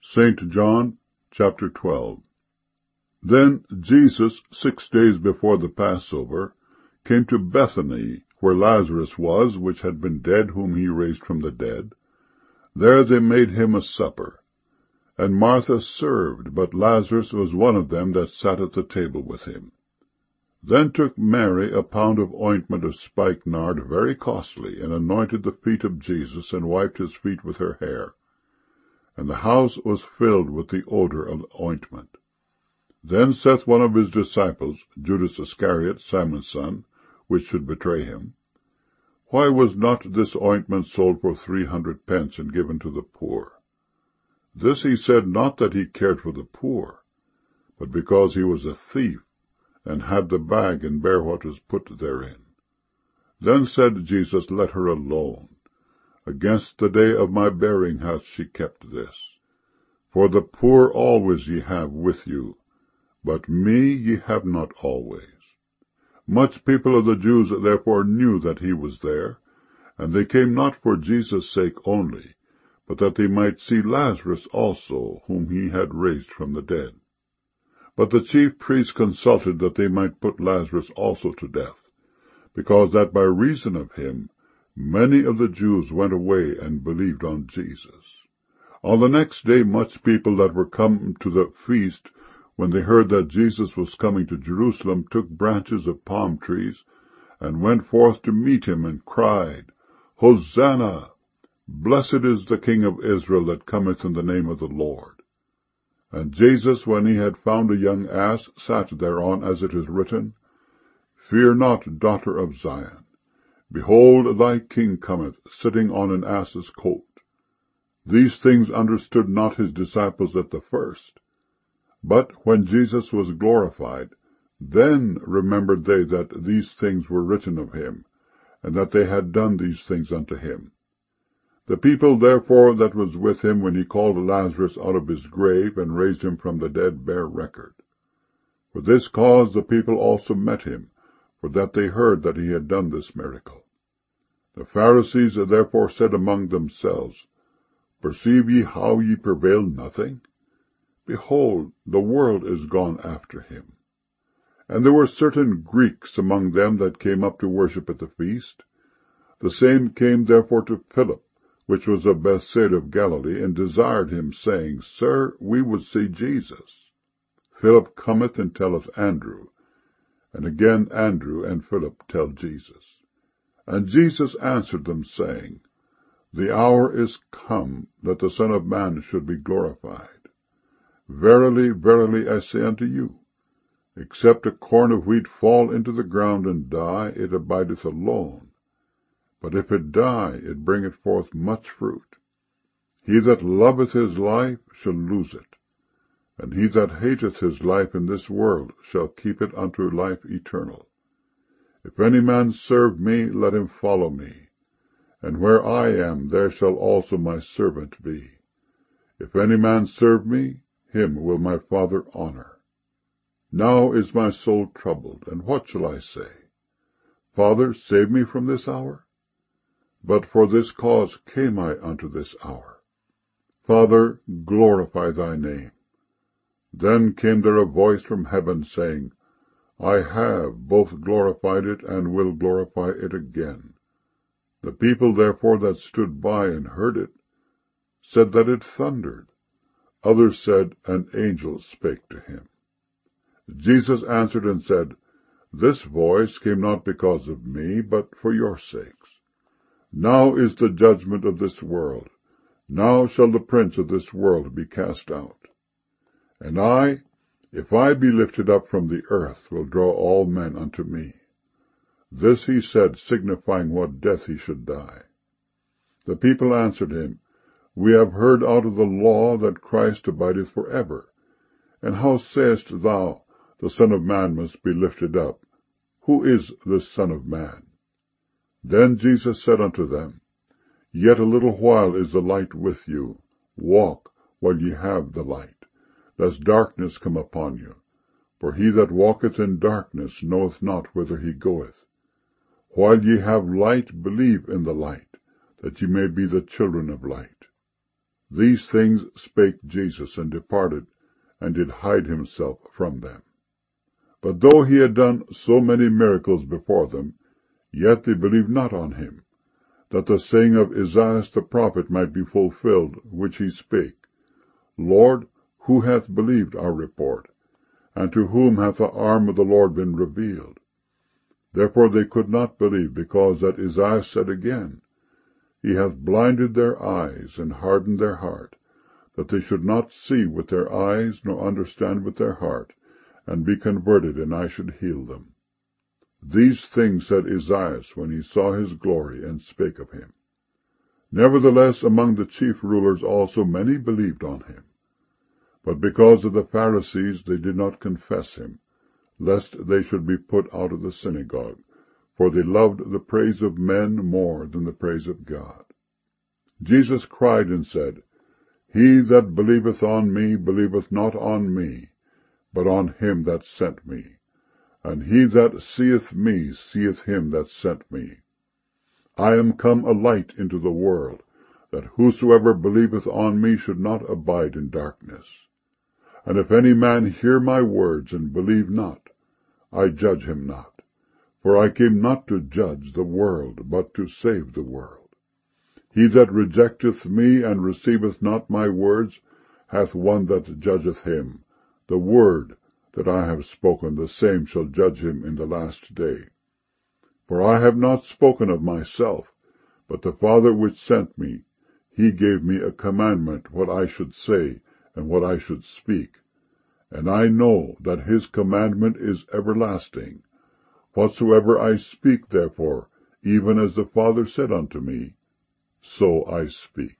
St. John, chapter 12. Then Jesus, 6 days before the Passover, came to Bethany, where Lazarus was, which had been dead, whom he raised from the dead. There they made him a supper. And Martha served, but Lazarus was one of them that sat at the table with him. Then took Mary a pound of ointment of spikenard, very costly, and anointed the feet of Jesus, and wiped his feet with her hair. And the house was filled with the odor of the ointment. Then saith one of his disciples, Judas Iscariot, Simon's son, which should betray him, Why was not this ointment sold for 300 pence and given to the poor? This he said not that he cared for the poor, but because he was a thief, and had the bag, and bare what was put therein. Then said Jesus, Let her alone. Against the day of my burying hath she kept this. For the poor always ye have with you, but me ye have not always. Much people of the Jews therefore knew that he was there, and they came not for Jesus' sake only, but that they might see Lazarus also, whom he had raised from the dead. But the chief priests consulted that they might put Lazarus also to death, because that by reason of him many of the Jews went away and believed on Jesus. On the next day much people that were come to the feast, when they heard that Jesus was coming to Jerusalem, took branches of palm trees, and went forth to meet him, and cried, Hosanna! Blessed is the King of Israel that cometh in the name of the Lord. And Jesus, when he had found a young ass, sat thereon, as it is written, Fear not, daughter of Zion. Behold, thy king cometh, sitting on an ass's coat. These things understood not his disciples at the first. But when Jesus was glorified, then remembered they that these things were written of him, and that they had done these things unto him. The people therefore that was with him when he called Lazarus out of his grave, and raised him from the dead, bear record. For this cause the people also met him, for that they heard that he had done this miracle. The Pharisees therefore said among themselves, Perceive ye how ye prevail nothing? Behold, the world is gone after him. And there were certain Greeks among them that came up to worship at the feast. The same came therefore to Philip, which was of Bethsaida of Galilee, and desired him, saying, Sir, we would see Jesus. Philip cometh and telleth Andrew, and again Andrew and Philip tell Jesus. And Jesus answered them, saying, The hour is come that the Son of Man should be glorified. Verily, verily, I say unto you, except a corn of wheat fall into the ground and die, it abideth alone. But if it die, it bringeth forth much fruit. He that loveth his life shall lose it, and he that hateth his life in this world shall keep it unto life eternal. If any man serve me, let him follow me, and where I am, there shall also my servant be. If any man serve me, him will my Father honor. Now is my soul troubled, and what shall I say? Father, save me from this hour? But for this cause came I unto this hour. Father, glorify thy name. Then came there a voice from heaven, saying, I have both glorified it, and will glorify it again. The people therefore that stood by and heard it said that it thundered. Others said, An angel spake to him. Jesus answered and said, This voice came not because of me, but for your sakes. Now is the judgment of this world. Now shall the prince of this world be cast out. And I, if I be lifted up from the earth, will draw all men unto me. This he said, signifying what death he should die. The people answered him, We have heard out of the law that Christ abideth for ever. And how sayest thou, the Son of Man must be lifted up? Who is this Son of Man? Then Jesus said unto them, Yet a little while is the light with you. Walk while ye have the light, lest darkness come upon you. For he that walketh in darkness knoweth not whither he goeth. While ye have light, believe in the light, that ye may be the children of light. These things spake Jesus, and departed, and did hide himself from them. But though he had done so many miracles before them, yet they believed not on him, that the saying of Esaias the prophet might be fulfilled, which he spake, Lord, who hath believed our report? And to whom hath the arm of the Lord been revealed? Therefore they could not believe, because that Esaias said again, He hath blinded their eyes, and hardened their heart, that they should not see with their eyes, nor understand with their heart, and be converted, and I should heal them. These things said Esaias when he saw his glory, and spake of him. Nevertheless, among the chief rulers also many believed on him. But because of the Pharisees they did not confess him, lest they should be put out of the synagogue, for they loved the praise of men more than the praise of God. Jesus cried and said, He that believeth on me believeth not on me, but on him that sent me. And he that seeth me seeth him that sent me. I am come a light into the world, that whosoever believeth on me should not abide in darkness. And if any man hear my words and believe not, I judge him not. For I came not to judge the world, but to save the world. He that rejecteth me and receiveth not my words hath one that judgeth him. The word that I have spoken, the same shall judge him in the last day. For I have not spoken of myself, but the Father which sent me, he gave me a commandment what I should say and what I should speak. And I know that his commandment is everlasting. Whatsoever I speak, therefore, even as the Father said unto me, so I speak.